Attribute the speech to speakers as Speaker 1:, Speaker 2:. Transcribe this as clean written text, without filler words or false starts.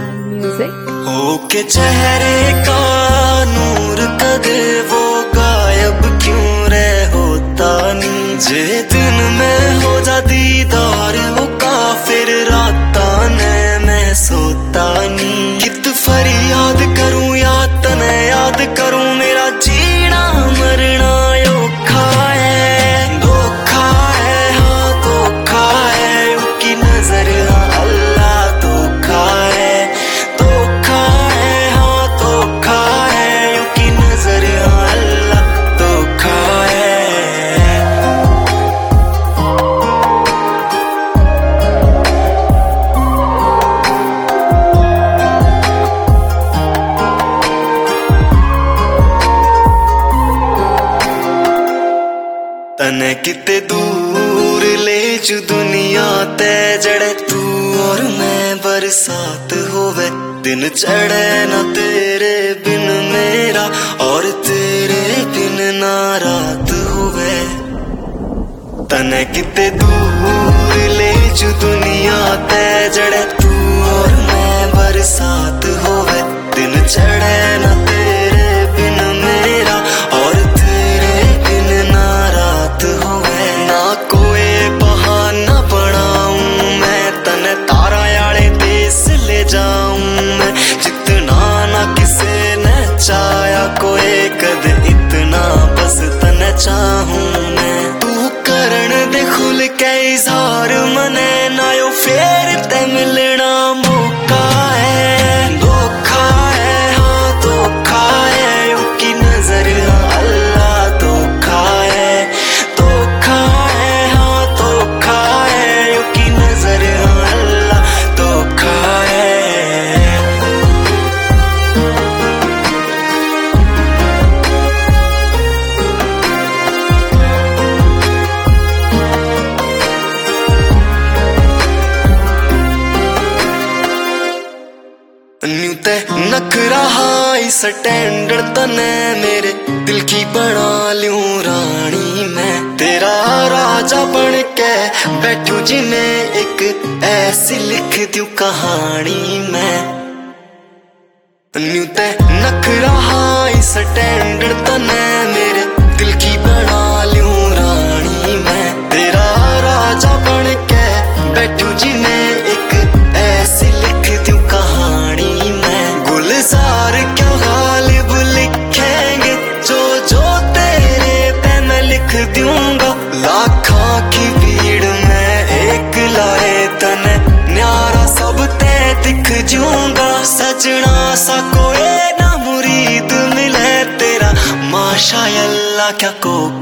Speaker 1: Music.
Speaker 2: होके चेहरे का नूर कदे वो गायब क्यों रह होता नी। जे दिन में हो जा दीदार वो काफिर राता ने मैं सोता नी। कित फरियाद करूं या तने याद करूं मेरा जीना मरना योखा है। धोखा है हाँ धोखा है उसकी नजर हाँ अल्लाह धोखा है। धोखा है हाँ धोखा है उसकी नजर हाँ अल्लाह धोखा है। तने किते दूर ले जू दुनिया ते जड़े तू और मैं बरसात होवे। दिन चढ़े ना तेरे बिन मेरा और तेरे बिन ना रात होवे। तने किते दूर ले जू दुनिया ते जड़े तू और मैं बरसात होवे। दिन चढ़े ना तेरे बिन मेरा और तेरे बिन ना रात होवे। ना कोई बहाना बनाऊं मैं तने तारा याले देश ले जाऊं मैं। जितना ना किसे ने चाया कोई कद इतना बस तने चाहूं मैं। तू करण दे खुल के इजहार मने ना यो फेर ते मिलना मौका है। धोखा है हाँ धोखा है उसकी नजर हाँ अल्लाह धोखा है। धोखा है हाँ धोखा है उसकी नजर हाँ अल्लाह धोखा है। न्यू ते नखरा हाई स्टैंडर्ड तने मेरे दिल की बना लूं रानी मैं। तेरा राजा बन के बैठू जिन्हें एक ऐसी लिख दूं कहानी मैं। न्यू ते नखरा हाई स्टैंडर्ड तने मेरे दिल की बना लूं रानी मैं। तेरा राजा बन के बैठू जिन्हें एक ऐसी लिख दूं कहानी मैं। गुलजार क्यों गालिब लिखेंगे जो जो तेरे पे मैं लिख दूंगा। लाखों की भीड़ में एक लाए तने न्यारा सब ते दिख जूंगा। सजना सा कोई ना मुरीद मिले तेरा माशा अल्लाह क्या को